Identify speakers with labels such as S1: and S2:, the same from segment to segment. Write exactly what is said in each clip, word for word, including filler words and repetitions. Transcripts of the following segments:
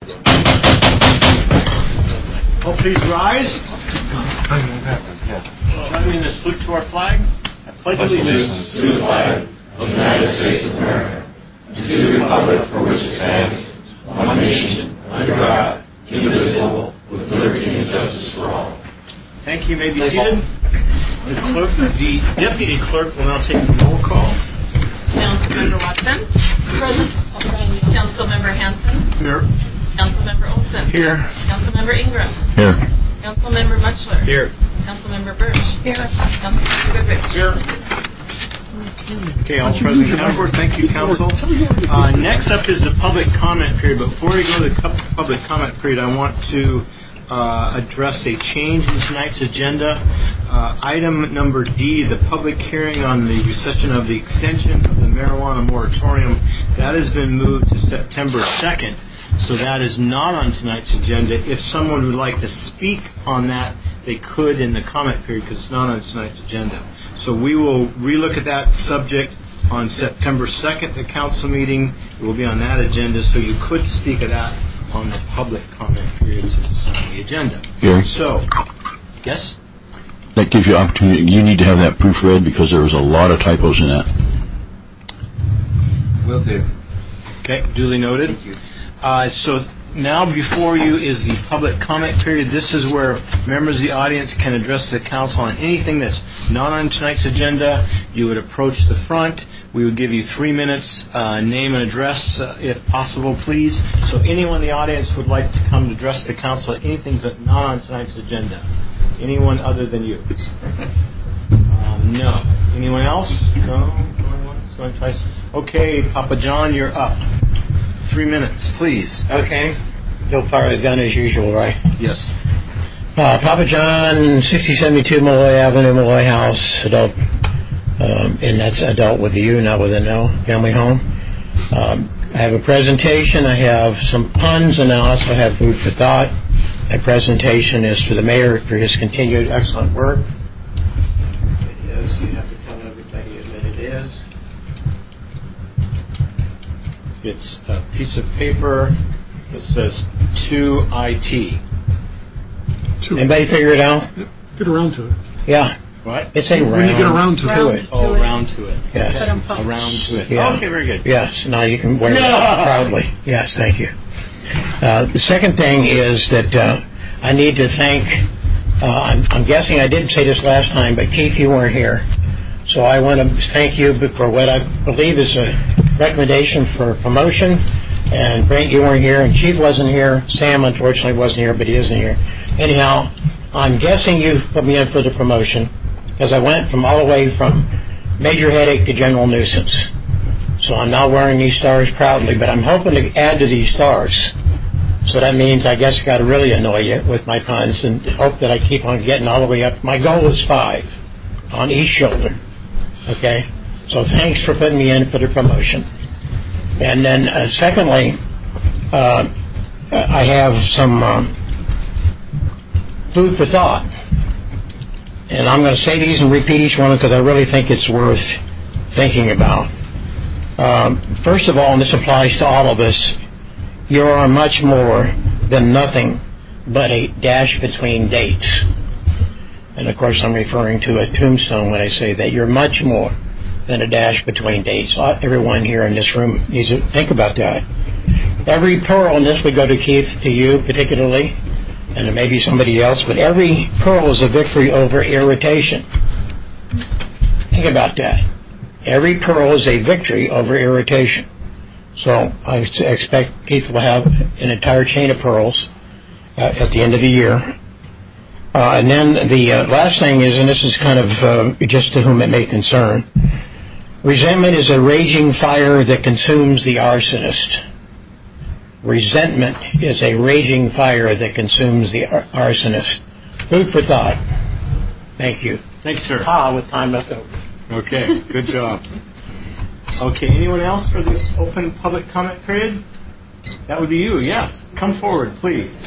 S1: Oh, please rise. Join me in the salute to our flag. I pledge allegiance
S2: to the flag of the United States of America, and to the republic for which it stands, one nation, under God, indivisible, with liberty and justice for all.
S1: Thank you. You may be seated. The clerk, the deputy clerk, will now take the roll call.
S3: Councilmember Watson. Present. Councilmember Hanson.
S1: Here.
S3: Councilmember Olson.
S1: Here.
S3: Councilmember Ingram.
S4: Here.
S3: Councilmember Mutchler.
S1: Here.
S3: Councilmember Birch. Here. Councilmember Goodrich.
S1: Here. Okay, all present counted. Thank you, Council. Uh, next up is the public comment period. But before we go to the public comment period, I want to uh, address a change in tonight's agenda. Uh, item number D, the public hearing on the session of the extension of the marijuana moratorium, that has been moved to September second. So that is not on tonight's agenda. If someone would like to speak on that, they could in the comment period because it's not on tonight's agenda. So we will relook at that subject on September second, the council meeting. It will be on that agenda, so you could speak of that on the public comment period since it's not on the agenda.
S4: Gary?
S1: So, yes?
S4: That gives you opportunity. You need to have that proofread because there was a lot of typos in that.
S2: Will do.
S1: Okay, duly noted.
S2: Thank you.
S1: Uh, so now before you is the public comment period. This is where members of the audience can address the council on anything that's not on tonight's agenda. You would approach the front. We would give you three minutes, uh, name and address, uh, if possible, please. So anyone in the audience would like to come to address the council on anything that's not on tonight's agenda. Anyone other than you? Um, no. Anyone else? No? Going once, going twice? Okay, Papa John, you're up. Three minutes, please.
S5: Okay. Don't fire the gun as usual, right?
S1: Yes.
S5: Uh, Papa John, sixty seventy-two Malloy Avenue, Malloy House, adult, um, and that's adult with a U, not with an L, family home. Um, I have a presentation. I have some puns, and I also have food for thought. My presentation is for the mayor for his continued excellent work. It is. You have to tell everybody that it is.
S1: It's a piece of paper that says to I T.
S5: Anybody figure it out?
S6: Get around to it.
S5: Yeah.
S1: What?
S5: It's a
S6: When
S5: round
S6: you get around to,
S5: to
S6: it.
S5: it.
S1: Oh, around to it.
S5: Yes.
S1: Around to it.
S5: Yeah.
S1: Oh, okay, very good.
S5: Yes. Now you can wear it proudly. Yes, thank you. Uh, the second thing is that uh, I need to thank, uh, I'm, I'm guessing I didn't say this last time, but Keith, you weren't here. So I want to thank you for what I believe is a recommendation for promotion. And Brent, you weren't here, and Chief wasn't here. Sam, unfortunately, wasn't here, but he isn't here. Anyhow, I'm guessing you put me in for the promotion because I went from all the way from major headache to general nuisance. So I'm now wearing these stars proudly, but I'm hoping to add to these stars. So that means I guess I got to really annoy you with my puns and hope that I keep on getting all the way up. My goal is five on each shoulder. Okay? So thanks for putting me in for the promotion. And then, uh, secondly, uh, I have some um, food for thought. And I'm going to say these and repeat each one because I really think it's worth thinking about. Um, first of all, and this applies to all of us, you are much more than nothing but a dash between dates. And of course, I'm referring to a tombstone when I say that. You're much more than a dash between dates. Everyone here in this room needs to think about that. Every pearl, and this would go to Keith, to you particularly, and maybe somebody else, but every pearl is a victory over irritation. Think about that. Every pearl is a victory over irritation. So I expect Keith will have an entire chain of pearls uh, at the end of the year. Uh, and then the uh, last thing is, and this is kind of uh, just to whom it may concern, resentment is a raging fire that consumes the arsonist. Resentment is a raging fire that consumes the ar- arsonist. Food for thought. Thank you.
S1: Thanks, sir.
S5: Ah, with time left over.
S1: Okay, good job. Okay, anyone else for the open public comment period? That would be you, yes. Come forward, please.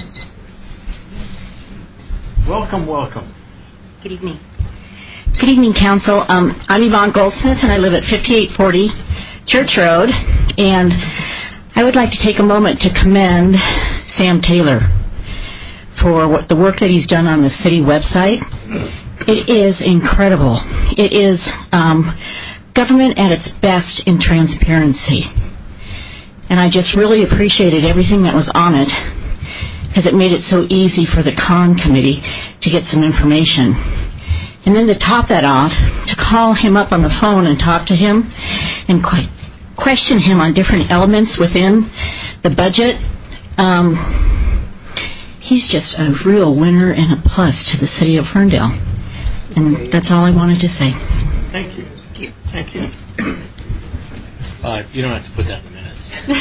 S1: Welcome, welcome.
S7: Good evening. Good evening, Council. Um, I'm Yvonne Goldsmith, and I live at fifty-eight forty Church Road. And I would like to take a moment to commend Sam Taylor for what the work that he's done on the city website. It is incredible. It is um, government at its best in transparency. And I just really appreciated everything that was on it, because it made it so easy for the con committee to get some information. And then to top that off, to call him up on the phone and talk to him and qu- question him on different elements within the budget, um, he's just a real winner and a plus to the city of Ferndale. And that's all I wanted to say.
S1: Thank you. Thank you. Uh, you don't have to put that in the minutes.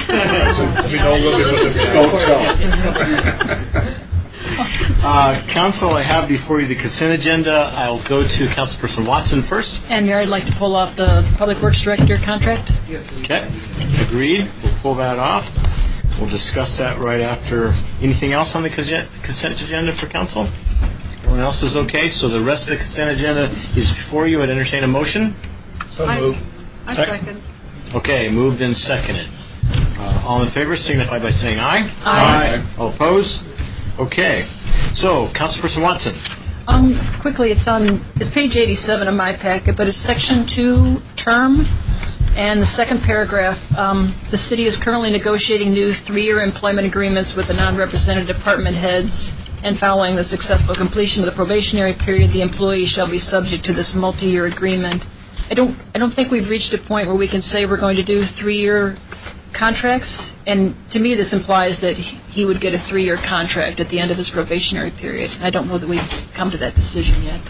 S1: uh, Council, I have before you the consent agenda. I'll go to Councilperson Watson first.
S8: And Mayor, I'd like to pull off the Public Works Director contract.
S1: Okay. Agreed. We'll pull that off. We'll discuss that right after. Anything else on the consent agenda for Council? Everyone else is okay? So the rest of the consent agenda is before you. I'd entertain a motion.
S8: So moved. I, I second.
S1: Okay, moved and seconded. Uh, all in favor signify by saying aye.
S8: Aye.
S1: Aye. All opposed? Okay. So, Councilperson Watson.
S8: Um, quickly, it's on it's page eighty-seven of my packet, but it's section two, term, and the second paragraph. Um, the city is currently negotiating new three-year employment agreements with the non-represented department heads, and following the successful completion of the probationary period, the employee shall be subject to this multi-year agreement. I don't I don't think we've reached a point where we can say we're going to do three-year contracts, and to me this implies that he would get a three-year contract at the end of his probationary period. I don't know that we've come to that decision yet.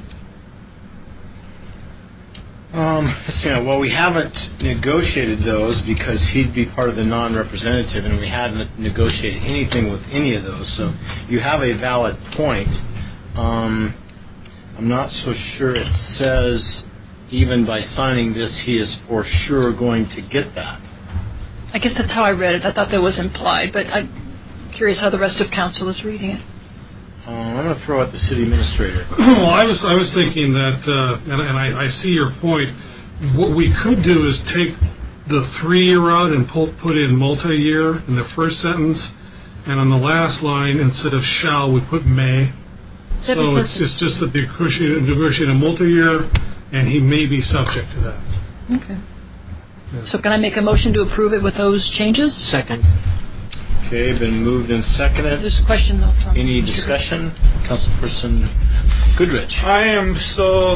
S1: Um, you know, well, we haven't negotiated those because he'd be part of the non-representative, and we hadn't negotiated anything with any of those. So you have a valid point. Um, I'm not so sure it says even by signing this he is for sure going to get that.
S8: I guess that's how I read it. I thought that was implied, but I'm curious how the rest of council is reading it.
S1: Uh, I'm going to throw out the city administrator.
S6: Well, I was I was thinking that, uh, and, and I, I see your point. What we could do is take the three-year out and pull, put in multi-year in the first sentence, and on the last line, instead of shall, we put may.
S8: That'd
S6: so it's, it's just that they're negotiating a multi-year, and he may be subject to that.
S8: Okay. Yeah. So can I make a motion to approve it with those changes?
S5: Second.
S1: Okay, been moved and seconded.
S8: There's a question, though. From
S1: Any discussion? Councilperson Goodrich.
S9: I am so...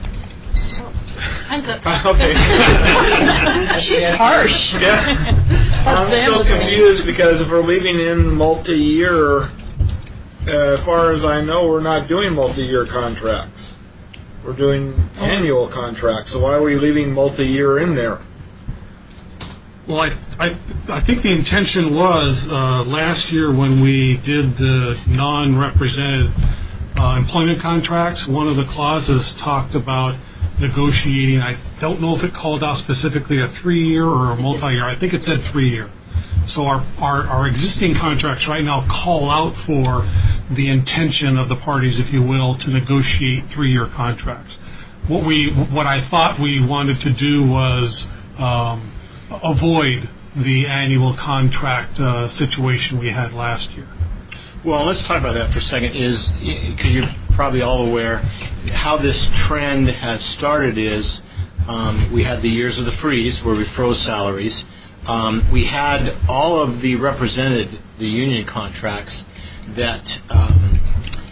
S3: I'm good.
S9: Okay.
S8: She's harsh.
S9: Yeah. I'm so confused because if we're leaving in multi-year, uh, as far as I know, we're not doing multi-year contracts. We're doing annual contracts. So why are we leaving multi-year in there?
S6: Well, I, I I think the intention was uh, last year when we did the non-represented uh, employment contracts, one of the clauses talked about negotiating. I don't know if it called out specifically a three-year or a multi-year. I think it said three-year. So our, our, our existing contracts right now call out for the intention of the parties, if you will, to negotiate three-year contracts. What we what I thought we wanted to do was um, avoid the annual contract uh, situation we had last year.
S1: Well, let's talk about that for a second. Is because you're probably all aware how this trend has started is um, we had the years of the freeze where we froze salaries. Um, we had all of the represented the union contracts that. Um,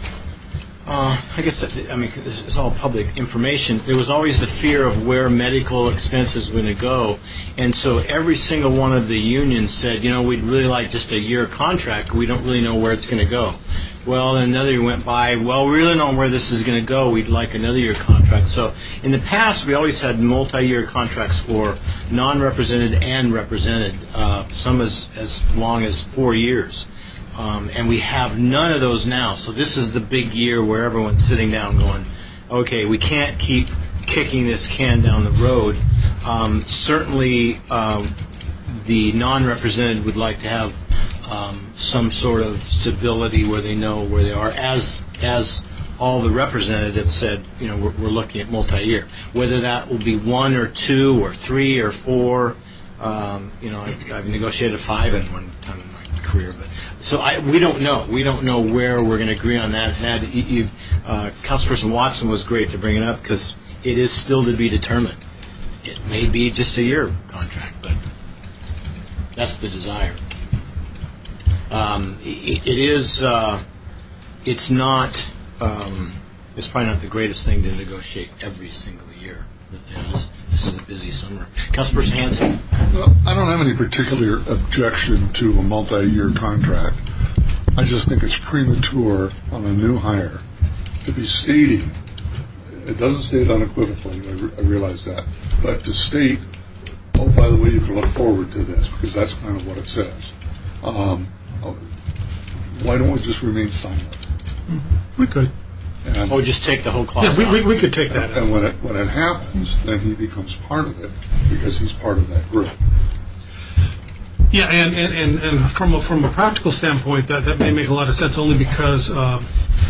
S1: Uh, I guess, that, I mean, this is all public information. There was always the fear of where medical expenses were going to go. And so every single one of the unions said, you know, we'd really like just a year contract. We don't really know where it's going to go. Well, then another year went by. Well, we really don't know where this is going to go. We'd like another year contract. So in the past, we always had multi-year contracts for non-represented and represented, uh, some as, as long as four years. Um, and we have none of those now. So this is the big year where everyone's sitting down going, okay, we can't keep kicking this can down the road. Um, certainly um, the non-represented would like to have um, some sort of stability where they know where they are. As as all the representatives said, you know, we're, we're looking at multi-year. Whether that will be one or two or three or four, Um, you know, I've, I've negotiated five in one time in my career, but so I, we don't know. We don't know where we're going to agree on that. And that you, you, uh, Councilperson Watson was great to bring it up because it is still to be determined. It may be just a year contract, but that's the desire. Um, it, it is. Uh, it's not. Um, it's probably not the greatest thing to negotiate every single year. This, this is a busy summer. Councilperson Hanson.
S10: Well, I don't have any particular objection to a multi-year contract. I just think it's premature on a new hire to be stating, it doesn't state unequivocally, I, re- I realize that, but to state, oh, by the way, you can look forward to this, because that's kind of what it says. Um, why don't we just remain silent?
S6: Mm-hmm. We could.
S1: And oh, just take the whole clause.
S6: Yeah, we, we, we could take that.
S10: And, and when it when it happens, then he becomes part of it because he's part of that group.
S6: Yeah, and, and, and, and from a, from a practical standpoint, that, that may make a lot of sense only because um,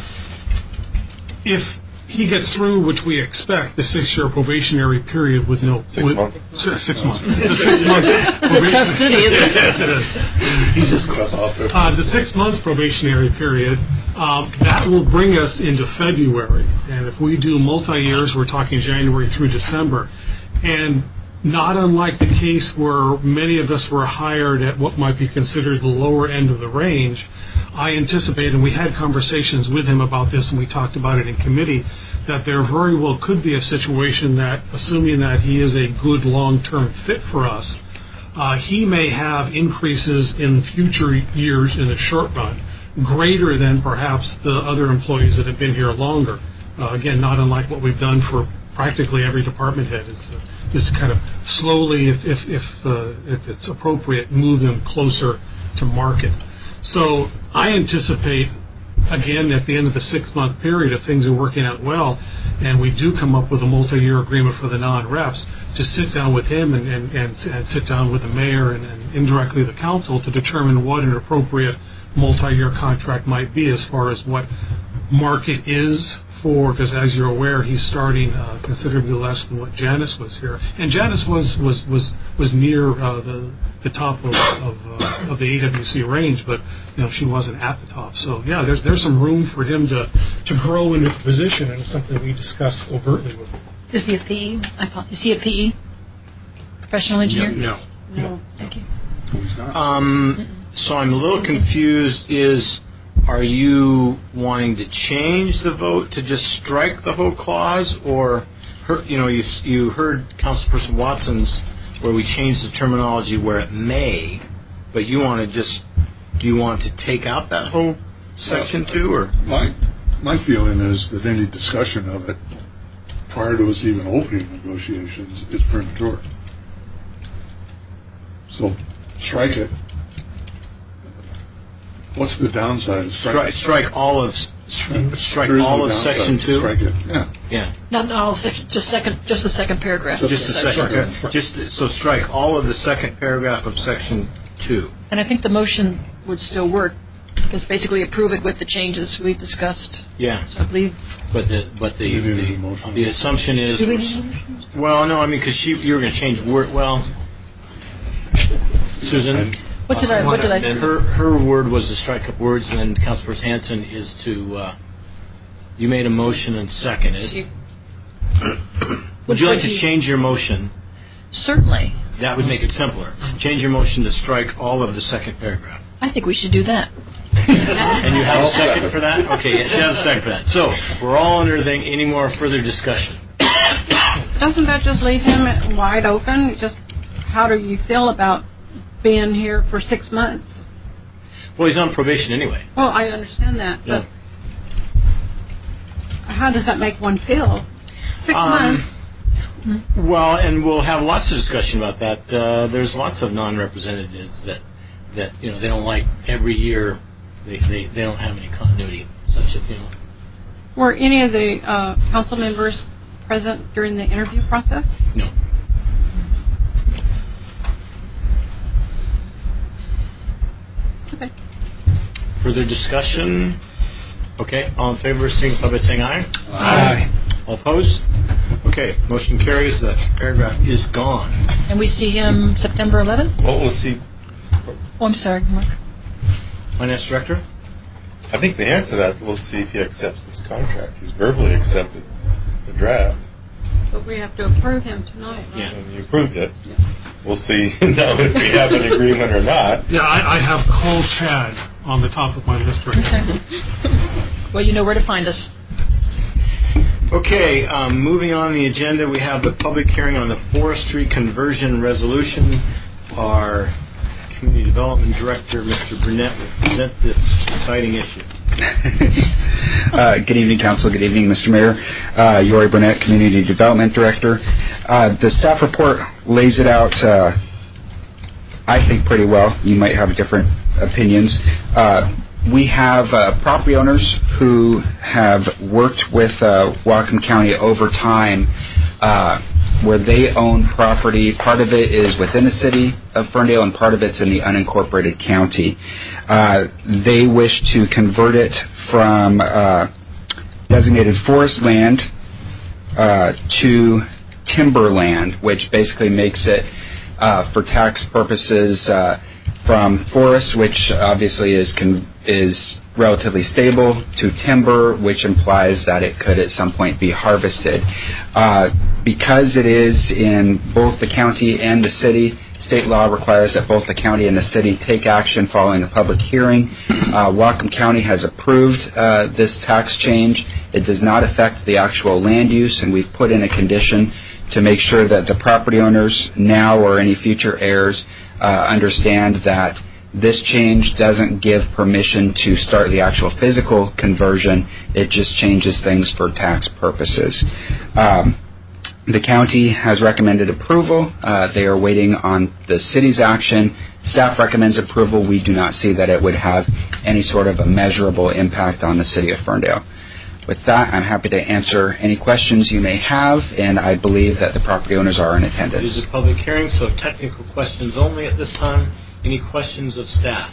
S6: if he gets through, which we expect, the six-year probationary period with no...
S10: Six
S6: with,
S10: months.
S6: Six months. The six-month
S8: It's a tough city, isn't it?
S6: Yes, it is. He's just close. Uh, the six-month probationary period, um, that will bring us into February. And if we do multi-years, we're talking January through December. And not unlike the case where many of us were hired at what might be considered the lower end of the range, I anticipate, and we had conversations with him about this, and we talked about it in committee, that there very well could be a situation that, assuming that he is a good long-term fit for us, uh, he may have increases in future years in the short run greater than perhaps the other employees that have been here longer. Uh, again, not unlike what we've done for practically every department head, is, uh, is to kind of slowly, if if if, uh, if it's appropriate, move them closer to market. So I anticipate, again, at the end of the six-month period, if things are working out well, and we do come up with a multi-year agreement for the non-reps, to sit down with him and, and, and, and sit down with the mayor and, and indirectly the council to determine what an appropriate multi-year contract might be as far as what market is for, because as you're aware, he's starting uh, considerably less than what Janice was here, and Janice was was was was near uh, the the top of of, uh, of the A W C range, but you know she wasn't at the top. So yeah, there's there's some room for him to to grow into the position, and it's something we discussed overtly with him.
S8: Is he a P E? I thought, is he a P E? Professional engineer?
S1: No.
S8: No. Thank you.
S1: Um, so I'm a little confused. Is Are you wanting to change the vote to just strike the whole clause, or, her, you know, you you heard Councilperson Watson's where we changed the terminology where it may, but you want to just, do you want to take out that whole section
S10: well,
S1: too, or?
S10: My my feeling is that any discussion of it prior to us even opening negotiations is premature. So strike it. What's the downside of
S1: strike? Strike, strike all of strike, strike all
S10: no
S1: of section two.
S10: Strike it. Yeah.
S1: Yeah.
S8: Not all section. Just second. Just the second paragraph.
S1: Just, just the second.
S10: second.
S1: Par- just so strike all of the second paragraph of section two.
S8: And I think the motion would still work because basically approve it with the changes we've discussed.
S1: Yeah.
S8: So I believe.
S1: But the but the the, the assumption is.
S8: Do we need a motion?
S1: Well, no, I mean because you you were going to change word. Well, Susan.
S8: What did I? What did I say?
S1: Her her word was to strike up words, and then Councilperson Hanson is to. Uh, you made a motion and seconded. Would you like to change your motion?
S8: Certainly.
S1: That would make it simpler. Change your motion to strike all of the second paragraph.
S8: I think we should do that.
S1: And you have a second for that? Okay, yes, you have a second for that. So we're all under thing. Any more further discussion?
S11: Doesn't that just leave him wide open? Just how do you feel about being here for six months?
S1: Well, he's on probation anyway.
S11: Well, I understand that, but
S1: yeah.
S11: How does that make one feel? Six
S1: um,
S11: months.
S1: Well, and we'll have lots of discussion about that. Uh, there's lots of non-representatives that, that you know, they don't like every year. They they, they don't have any continuity. Such a, you know.
S11: Were any of the uh, council members present during the interview process?
S1: No.
S11: Okay.
S1: Further discussion? Okay. All in favor, signify by saying aye.
S5: Aye.
S1: All opposed? Okay. Okay, motion carries. That paragraph is gone.
S8: And we see him September eleventh?
S12: Well, we'll see.
S8: Oh, I'm sorry, Mark.
S1: Finance Director?
S12: I think the answer to that is we'll see if he accepts this contract. He's verbally accepted the draft.
S11: But we have to approve him tonight. Right?
S1: Yeah.
S12: And you approved it. We'll see now if we have an agreement or not.
S6: Yeah, I, I have Cole Chad on the top of my list right now.
S8: Okay. Well, you know where to find us.
S1: Okay, um, moving on the agenda, we have the public hearing on the forestry conversion resolution. Our Community Development Director, Mister Burnett, will present this exciting issue.
S13: uh, good evening, Council. Good evening, Mister Mayor. Uh, Yori Burnett, Community Development Director. Uh, the staff report lays it out, uh, I think, pretty well. You might have different opinions. Uh, we have uh, property owners who have worked with uh, Whatcom County over time uh, where they own property. Part of it is within the city of Ferndale and part of it's in the unincorporated county. Uh, they wish to convert it from uh, designated forest land uh, to timberland, which basically makes it, uh, for tax purposes, uh, from forest, which obviously is con- is relatively stable, to timber, which implies that it could at some point be harvested. Uh, because it is in both the county and the city, state law requires that both the county and the city take action following a public hearing. Uh, Whatcom County has approved uh, this tax change. It does not affect the actual land use, and we've put in a condition to make sure that the property owners now or any future heirs uh, understand that this change doesn't give permission to start the actual physical conversion. It just changes things for tax purposes. Um, the county has recommended approval. Uh, they are waiting on the city's action. Staff recommends approval. We do not see that it would have any sort of a measurable impact on the city of Ferndale. With that, I'm happy to answer any questions you may have, and I believe that the property owners are in attendance.
S1: It is a public hearing, so technical questions only at this time. Any questions of staff?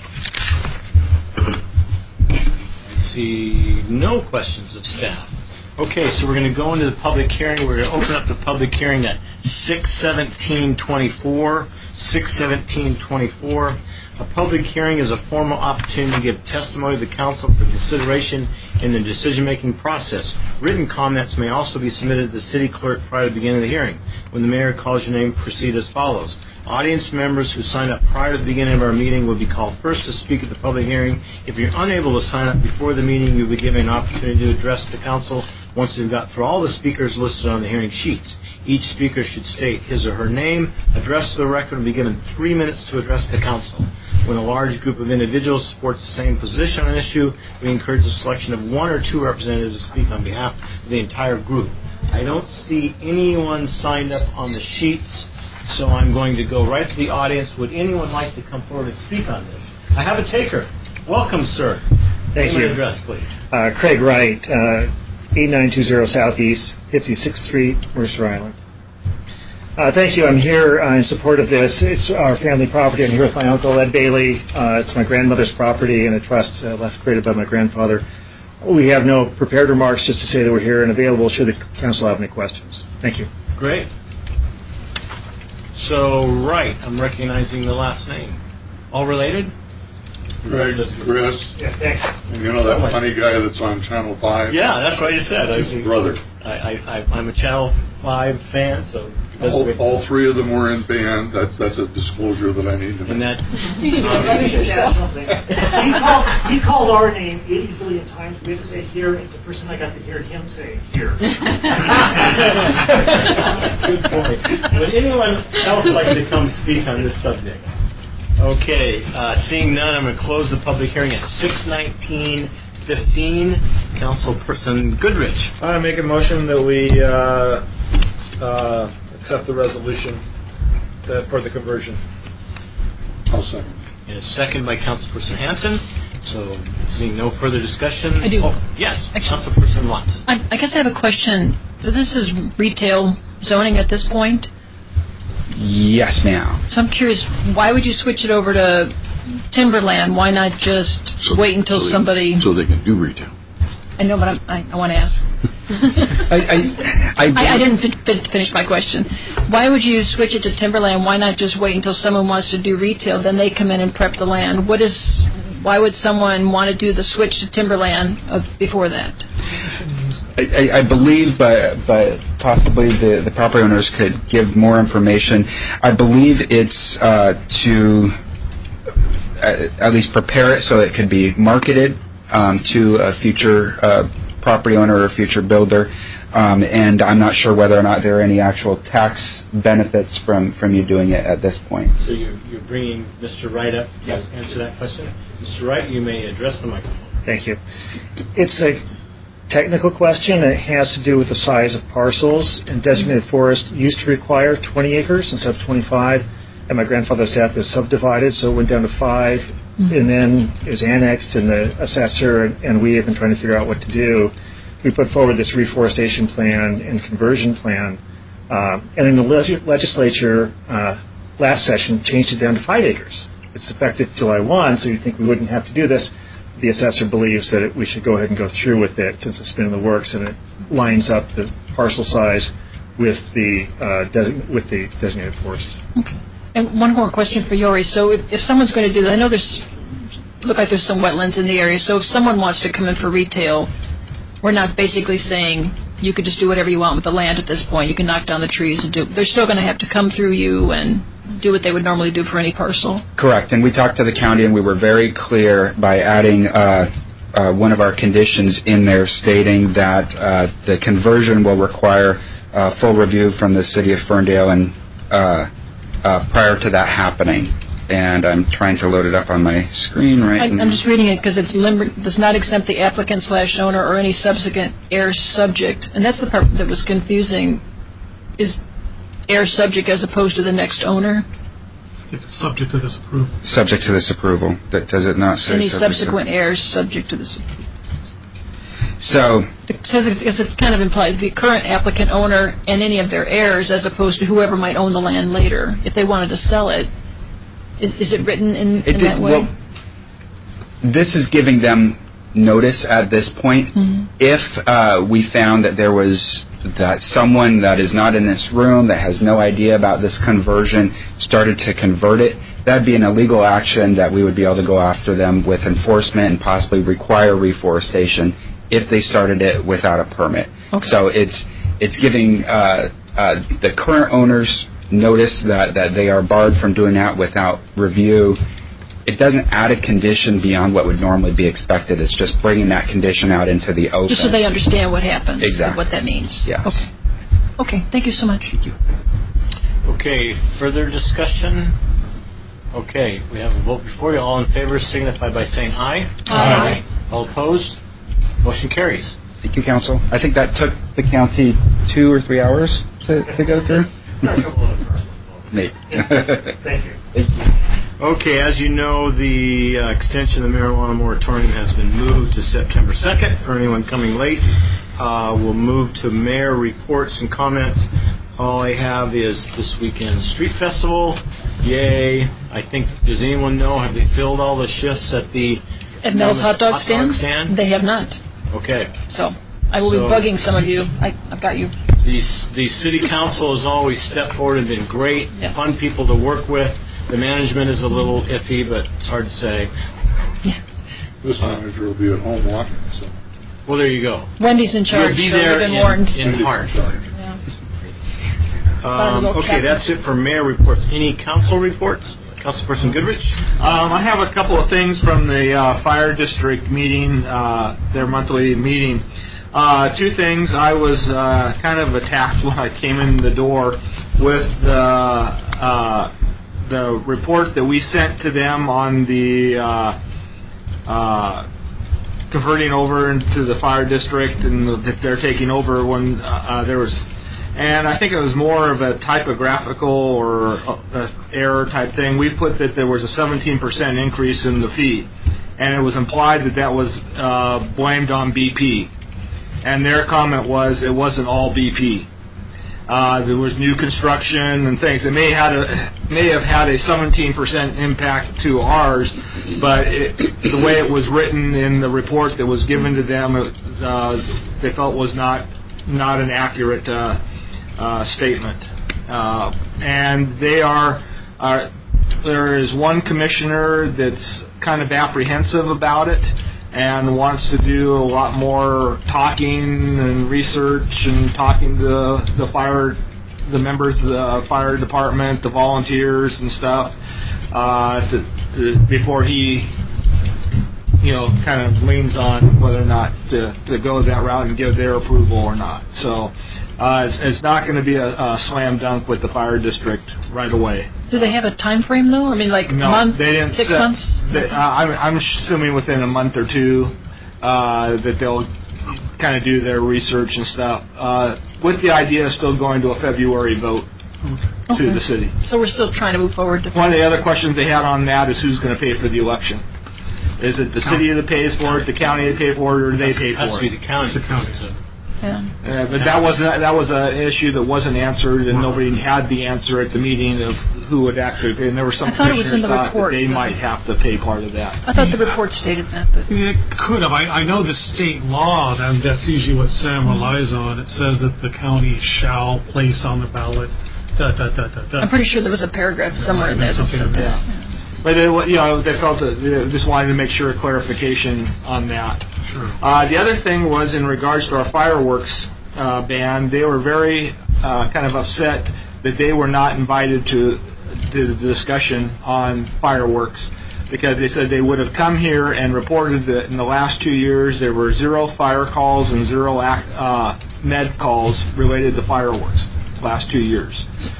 S1: I see no questions of staff. Okay, so we're going to go into the public hearing. We're going to open up the public hearing at six seventeen twenty-four. six seventeen twenty-four. A public hearing is a formal opportunity to give testimony to the council for consideration in the decision-making process. Written comments may also be submitted to the city clerk prior to the beginning of the hearing. When the mayor calls your name, proceed as follows. Audience members who sign up prior to the beginning of our meeting will be called first to speak at the public hearing. If you're unable to sign up before the meeting, you'll be given an opportunity to address the council once we've got through all the speakers listed on the hearing sheets. Each speaker should state his or her name, address to the record, and be given three minutes to address the council. When a large group of individuals supports the same position on an issue, we encourage the selection of one or two representatives to speak on behalf of the entire group. I don't see anyone signed up on the sheets, so I'm going to go right to the audience. Would anyone like to come forward and speak on this? I have a taker. Welcome, sir.
S14: Thank you.
S1: Address, please.
S14: Uh, Craig Wright, uh, eighty-nine twenty Southeast, fifty-sixth Street, Mercer Island. Uh, thank you. I'm here uh, in support of this. It's our family property. I'm here with my uncle, Ed Bailey. Uh, it's my grandmother's property and a trust uh, left created by my grandfather. We have no prepared remarks, just to say that we're here and available should the council have any questions. Thank you.
S1: Great. So, Wright, I'm recognizing the last name. All related?
S10: Greg, Chris.
S14: Yeah, thanks.
S10: And you know that funny guy that's on Channel five?
S1: Yeah, that's what you said.
S10: That's his brother.
S1: I, I, I'm a Channel five fan, so...
S10: All, all three of them were in band. That's that's a disclosure that I need to make.
S1: And that...
S15: He called, he called our name eighty zillion times. We have to say here. It's the first time I got to hear him say here.
S1: Good point. Would anyone else like to come speak on this subject? Okay, uh, seeing none, I'm going to close the public hearing at six nineteen fifteen. Councilperson Goodrich.
S9: I make a motion that we uh, uh, accept the resolution that, for the conversion.
S10: I'll second.
S1: And a second by Councilperson Hanson. So, seeing no further discussion.
S8: I do.
S1: Oh, yes, Councilperson Watson.
S8: I, I guess I have a question. So this is retail zoning at this point?
S13: Yes, ma'am.
S8: So I'm curious, why would you switch it over to timberland? Why not just
S4: so
S8: wait until
S4: so they,
S8: somebody...
S4: So they can do retail.
S8: I know, but I'm, I, I want to ask.
S13: I, I, I,
S8: I, I didn't fin- fin- finish my question. Why would you switch it to timberland? Why not just wait until someone wants to do retail, then they come in and prep the land? What is? Why would someone want to do the switch to timberland uh, before that?
S13: I, I believe, but but possibly the, the property owners could give more information. I believe it's uh, to uh, at least prepare it so it could be marketed um, to a future uh, property owner or future builder. Um, and I'm not sure whether or not there are any actual tax benefits from, from you doing it at this point.
S1: So you're, you're bringing Mister Wright up to yes. answer that question? Mister Wright, you may address the microphone.
S14: Thank you. It's a technical question. It has to do with the size of parcels. And designated forest used to require twenty acres instead of twenty-five. And my grandfather's death is subdivided, so it went down to five. Mm-hmm. And then it was annexed, and the assessor and we have been trying to figure out what to do. We put forward this reforestation plan and conversion plan. Uh, and then the leg- legislature uh, last session changed it down to five acres. It's effective July first, so you'd think we wouldn't have to do this. The assessor believes that it, we should go ahead and go through with it since it's been in the works, and it lines up the parcel size with the uh, design, with the designated forest.
S8: Okay. And one more question for Yori. So if, if someone's going to do that, I know there's look like there's some wetlands in the area. So if someone wants to come in for retail, we're not basically saying you could just do whatever you want with the land at this point. You can knock down the trees and do. They're still going to have to come through you and do what they would normally do for any parcel.
S13: Correct. And we talked to the county, and we were very clear by adding uh, uh, one of our conditions in there stating that uh, the conversion will require uh, full review from the city of Ferndale and uh, uh, prior to that happening. And I'm trying to load it up on my screen right
S8: I,
S13: now.
S8: I'm just reading it because it does not exempt the applicant slash owner or any subsequent heirs subject. And that's the part that was confusing. Is heir subject as opposed to the next owner?
S6: I think it's subject to this approval.
S13: Subject to this approval. That, does it not say
S8: any
S13: subsequent
S8: subsequent heirs subject to this approval?
S13: So
S8: it says it's, it's kind of implied the current applicant owner and any of their heirs as opposed to whoever might own the land later if they wanted to sell it. Is, is it written in,
S13: it
S8: in
S13: did,
S8: that way?
S13: Well, this is giving them notice at this point.
S8: Mm-hmm.
S13: If uh, we found that there was that someone that is not in this room that has no idea about this conversion started to convert it, that'd be an illegal action that we would be able to go after them with enforcement and possibly require reforestation if they started it without a permit.
S8: Okay.
S13: So it's it's giving uh, uh, the current owners notice that, that they are barred from doing that without review. It doesn't add a condition beyond what would normally be expected. It's just bringing that condition out into the open.
S8: Just so they understand what happens
S13: exactly.
S8: and what that means.
S13: Yes.
S8: Okay. Okay. Thank you so much.
S13: Thank you.
S1: Okay. Further discussion? Okay. We have a vote before you. All in favor signify by saying aye.
S8: Aye.
S1: Aye. All opposed? Motion carries.
S13: Thank you, Council. I think that took the county two or three hours to, to go through. Maybe.
S14: Thank you.
S13: Thank you.
S1: Okay, as you know, the uh, extension of the marijuana moratorium has been moved to September second. For anyone coming late, uh, we'll move to mayor reports and comments. All I have is this weekend's street festival. Yay. I think, does anyone know, have they filled all the shifts at the
S8: At Mel's hot dog,
S1: hot
S8: stand?
S1: dog stand?
S8: They have not.
S1: Okay.
S8: So I will
S1: so,
S8: be bugging some of you. I, I've got you.
S1: The, the city council has always stepped forward and been great,
S8: yes.
S1: fun people to work with. The management is a little iffy, but it's hard to say.
S8: Yeah.
S10: This manager will be at home watching, so.
S1: Well, there you go.
S8: Wendy's in charge.
S1: You'll be
S8: so
S1: there
S8: we've been
S1: in,
S8: warned.
S1: in heart.
S8: Yeah.
S1: Um, okay, that's it for mayor reports. Any council reports? Councilperson Goodrich?
S9: Um, I have a couple of things from the uh, fire district meeting, uh, their monthly meeting. Uh, two things. I was uh, kind of attacked when I came in the door with the uh, the report that we sent to them on the uh, uh, converting over into the fire district and that they're taking over when uh, there was. And I think it was more of a typographical or uh, error type thing. We put that there was a seventeen percent increase in the fee, and it was implied that that was uh, blamed on B P. And their comment was it wasn't all B P. Uh, there was new construction and things. It may had a may have had a seventeen percent impact to ours, but it, the way it was written in the report that was given to them, uh, they felt was not not an accurate uh, uh, statement. Uh, and they are, are there is one commissioner that's kind of apprehensive about it and wants to do a lot more talking and research and talking to the fire, the members of the fire department, the volunteers and stuff, uh, to, to, before he, you know, kind of leans on whether or not to, to go that route and give their approval or not. So uh, it's, it's not going to be a, a slam dunk with the fire district right away.
S8: Do they have a time frame though? I mean, like
S9: no,
S8: a month,
S9: they didn't
S8: six
S9: set,
S8: months?
S9: They, uh, I'm, I'm assuming within a month or two uh, that they'll kind of do their research and stuff, uh, with the idea of still going to a February vote
S8: okay.
S9: to the city.
S8: So we're still trying to move forward. To
S9: One of the other questions they had on that is who's going to pay for the election. Is it the city that pays for it, the county that pays for it, or do they pay for it?
S1: It has to be the county.
S6: It's the county. So.
S8: Yeah.
S9: Uh, but that was that was an issue that wasn't answered, and nobody had the answer at the meeting of who would actually pay. And there were some
S8: I thought it was in
S9: commissioners
S8: the
S9: thought
S8: report.
S9: that they might have to pay part of that.
S8: I thought the report stated that. But.
S6: It could have. I, I know the state law, and that's usually what Sam relies on. It says that the county shall place on the ballot. Da, da, da, da, da.
S8: I'm pretty sure there was a paragraph somewhere in there that said that.
S9: Yeah. But they, you know, they felt that they just wanted to make sure a clarification on that.
S6: Sure.
S9: Uh, the other thing was in regards to our fireworks uh, ban. They were very uh, kind of upset that they were not invited to, to the discussion on fireworks, because they said they would have come here and reported that in the last two years there were zero fire calls and zero act, uh, med calls related to fireworks. Last two years.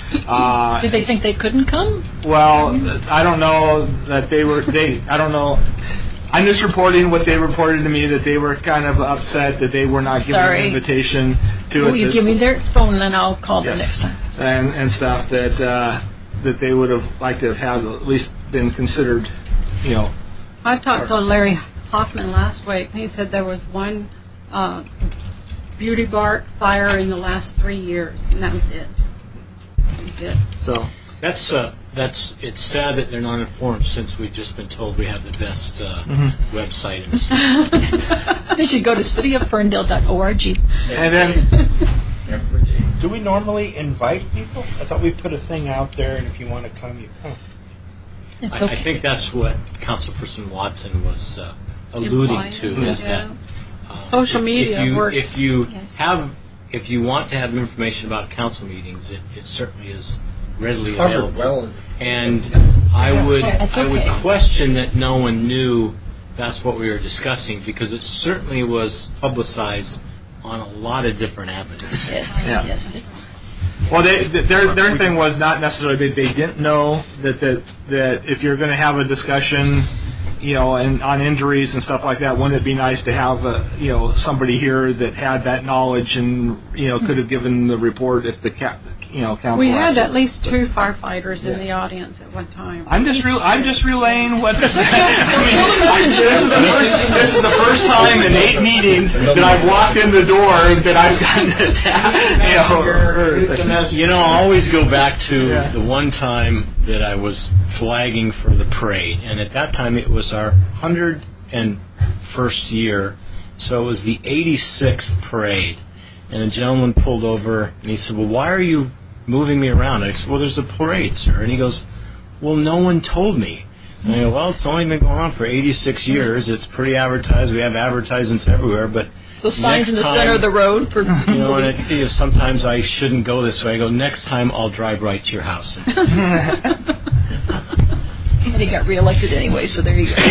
S9: Uh,
S8: Did they think they couldn't come?
S9: Well, I don't know that they were. They. I don't know. I'm just reporting what they reported to me, that they were kind of upset that they were not given
S8: Sorry.
S9: an invitation to
S8: Will
S9: it.
S8: you give me their phone, then I'll call them
S9: Yes.
S8: next time.
S9: And and stuff that uh, that they would have liked to have had at least been considered. You know.
S11: I talked to Larry Hoffman last week. He said there was one uh, beauty bark fire in the last three years, and that was it. That was it.
S9: So
S1: that's uh, that's it's sad that they're not informed, since we've just been told we have the best uh,
S9: mm-hmm.
S1: website in the state.
S8: They should go to city of ferndale dot org.
S9: And then,
S1: do we normally invite people? I thought we put a thing out there, and if you want to come, you come. I,
S8: okay.
S1: I think that's what Councilperson Watson was uh, alluding
S11: Implying,
S1: to. Is
S11: yeah.
S1: that um,
S11: Social
S1: if,
S11: media
S1: if you,
S11: works.
S1: If you
S11: Yes.
S1: have, if you want to have information about council meetings, it, it certainly is readily
S12: Covered
S1: available.
S12: well.
S1: And I would,
S8: That's
S1: I would
S8: okay.
S1: question that no one knew that's what we were discussing, because it certainly was publicized on a lot of different avenues.
S8: Yes,
S9: Yeah.
S8: yes.
S9: well, they, their their thing was not necessarily that they didn't know that that that if you're going to have a discussion, you know, and on injuries and stuff like that, wouldn't it be nice to have a, you know, somebody here that had that knowledge and, you know, could have given the report if the ca- you know council.
S11: We had
S9: asked
S11: at least
S9: it.
S11: two firefighters
S9: Yeah.
S11: in the audience at one time.
S9: I'm just re- I'm just relaying what. I mean, this is the first this is the first time in eight meetings that I've walked in the door that I've gotten attacked. You know, or, or,
S1: You know, I always go back to
S9: Yeah.
S1: the one time that I was flagging for the parade, and at that time it was our one hundred first year, so it was the eighty-sixth parade. And a gentleman pulled over, and he said, well, why are you moving me around? I said, well, there's a parade, sir. And he goes, well, no one told me. And I go, well, it's only been going on for eighty-six years. It's pretty advertised. We have advertisements everywhere, but
S8: Those signs
S1: next
S8: in the
S1: time,
S8: center of the road for.
S1: you know, and it, you know, sometimes I shouldn't go this way. I go, next time I'll drive right to your house.
S8: And he got reelected anyway, so there you go.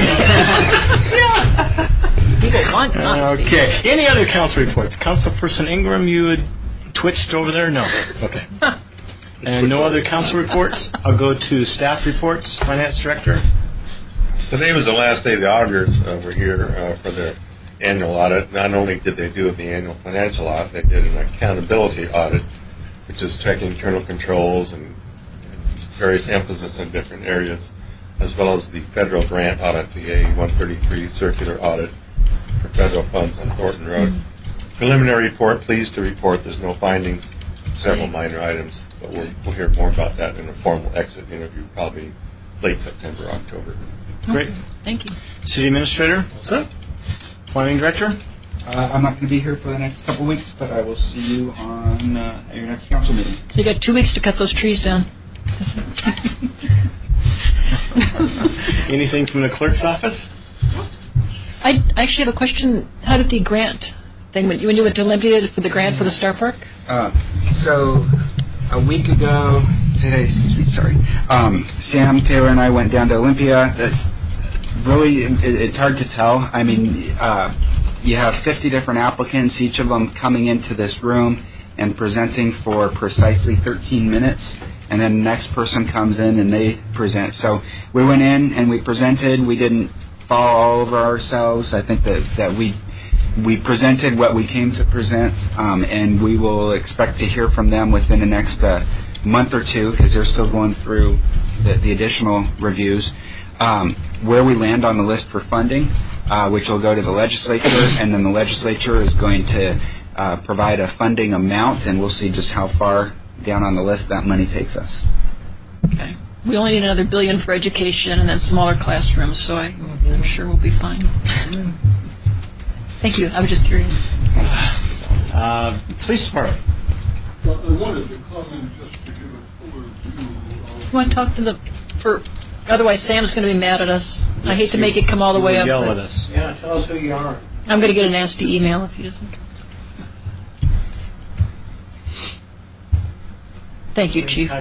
S8: People want honesty.
S1: Okay. Any other council reports? Councilperson Ingram, you had twitched over there? No. Okay. And no other council reports? I'll go to staff reports. Finance Director.
S12: Today was the last day the auditors uh, were here uh, for their annual audit. Not only did they do the annual financial audit, they did an accountability audit, which is checking internal controls and various emphasis in different areas, as well as the federal grant audit, the A one thirty-three circular audit for federal funds on Thornton Road. Preliminary report, pleased to report there's no findings several minor items, but we'll, we'll hear more about that in a formal exit interview, probably late September, October.
S1: Great.
S8: Thank you.
S1: City Administrator?
S9: Sir?
S1: Planning Director?
S13: Uh, I'm not going to be here for the next couple weeks, but I will see you on uh, your next council meeting.
S8: So you got two weeks to cut those trees down.
S1: Anything from the clerk's office?
S8: I actually have a question. How did the grant thing, when you, when you went to Olympia for the grant for the Star Park?
S13: Uh, so a week ago, today, excuse me, sorry, um, Sam Taylor and I went down to Olympia. That really, it, it's hard to tell. I mean, uh, you have fifty different applicants, each of them coming into this room and presenting for precisely thirteen minutes, and then the next person comes in and they present. So we went in and we presented. We didn't fall all over ourselves. I think that, that we we presented what we came to present, um, and we will expect to hear from them within the next uh, month or two, because they're still going through the, the additional reviews. Um, where we land on the list for funding, uh, which will go to the legislature, and then the legislature is going to uh, provide a funding amount, and we'll see just how far down on the list that money takes us.
S8: Okay. We only need another billion for education and then smaller classrooms, so I, I'm sure we'll be fine. Thank you. I was just curious.
S1: Uh, police Department.
S10: Well, I wanted to comment just to give a fuller view of...
S8: You want to talk to the... for? Otherwise, Sam's going to be mad at us. Yes, I hate to make it come all the way up.
S1: Yell at us.
S5: Yeah, tell us who you are.
S8: I'm going to get a nasty email if he doesn't. Thank you, Chief.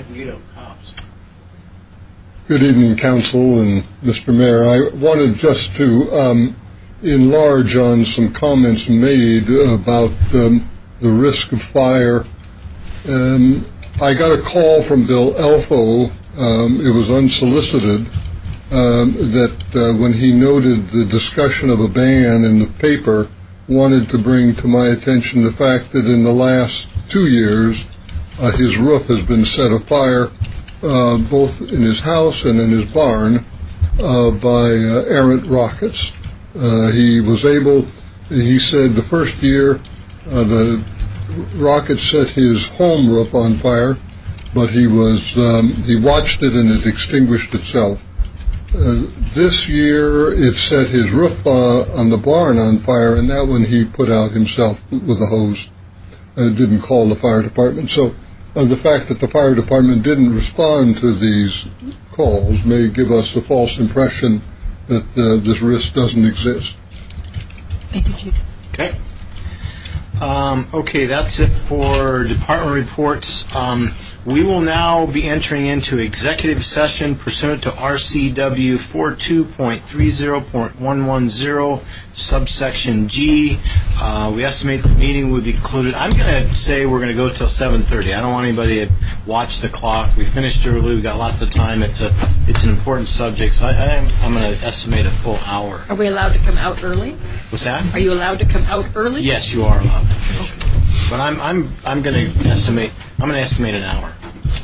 S10: Good evening, Council and Mister Mayor. I wanted just to um, enlarge on some comments made about um, the risk of fire. Um, I got a call from Bill Elfo. Um, it was unsolicited, um, that uh, when he noted the discussion of a ban in the paper, wanted to bring to my attention the fact that in the last two years, uh, his roof has been set afire, uh, both in his house and in his barn, uh, by uh, errant rockets. Uh, he was able, he said the first year, uh, the rocket set his home roof on fire, but he was um, he watched it and it extinguished itself. Uh, this year it set his roof uh, on the barn on fire, and that one he put out himself with a hose. Uh, didn't call the fire department. So uh, the fact that the fire department didn't respond to these calls may give us a false impression that uh, this risk doesn't exist.
S8: Thank you, Chief.
S1: Okay. Um, okay, that's it for department reports. Um, we will now be entering into executive session pursuant to R C W forty-two point thirty point one ten, subsection G. Uh, we estimate the meeting will be concluded. I'm going to say we're going to go till seven thirty. I don't want anybody to watch the clock. We finished early. We got lots of time. It's a it's an important subject, so I, I, I'm going to estimate a full hour.
S8: Are we allowed to come out early?
S1: What's that?
S8: Are you allowed to come out early?
S1: Yes, you are allowed to finish. Okay. But I'm I'm I'm going to estimate I'm going to estimate an hour.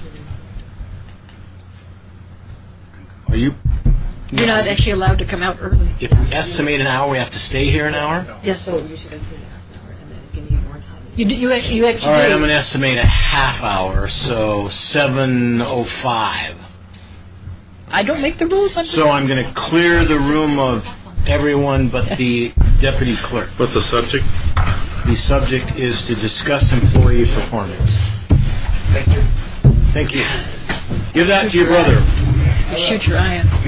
S1: Are you?
S8: You're not actually allowed to come out early.
S1: If we estimate an hour, we have to stay here an hour?
S8: Yes. So you should estimate an hour and then give me more time. You do, you actually you actually.
S1: All right,
S8: do.
S1: I'm going to estimate a half hour, so seven oh five.
S8: I don't make the rules. I'm
S1: so I'm going to clear the room of everyone but the deputy clerk.
S12: What's the subject?
S1: The subject is to discuss employee performance.
S9: Thank you.
S1: Thank you. Give that to your brother.
S8: Shoot your eye out.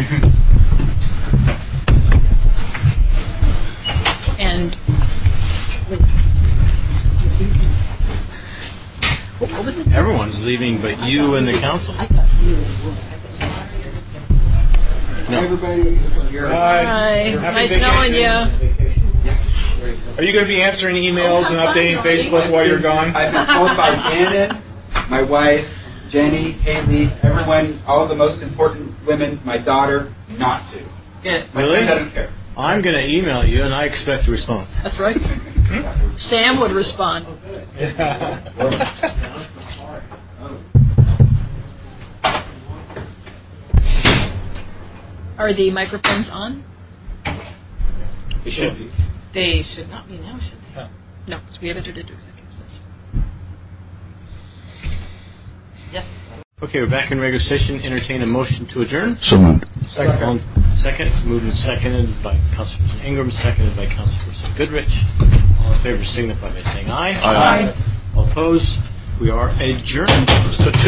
S8: And what was it?
S1: Everyone's leaving but you and the council.
S13: No. Hi, everybody.
S9: Hi.
S8: Hi.
S9: Happy
S8: Nice
S9: vacation.
S8: knowing you.
S9: Are you going to be answering emails and updating Facebook while you're gone?
S13: I've been told by Janet, my wife, Jenny, Haley, everyone, all the most important women, my daughter, not to.
S8: Yeah.
S13: My
S1: really?
S13: friend doesn't care.
S1: I'm going to email you, and I expect a response.
S8: That's right. Sam would respond. Are the microphones on?
S1: They should be.
S3: They should not be now, should they?
S8: No, because we have entered into executive session.
S1: Okay, we're back in regular session. Entertain a motion to adjourn.
S4: So moved.
S1: Second. Second. Moved and seconded by Councilperson Ingram, seconded by Councilperson Goodrich. All in favor signify by saying aye.
S4: Aye.
S1: All opposed? We are adjourned. So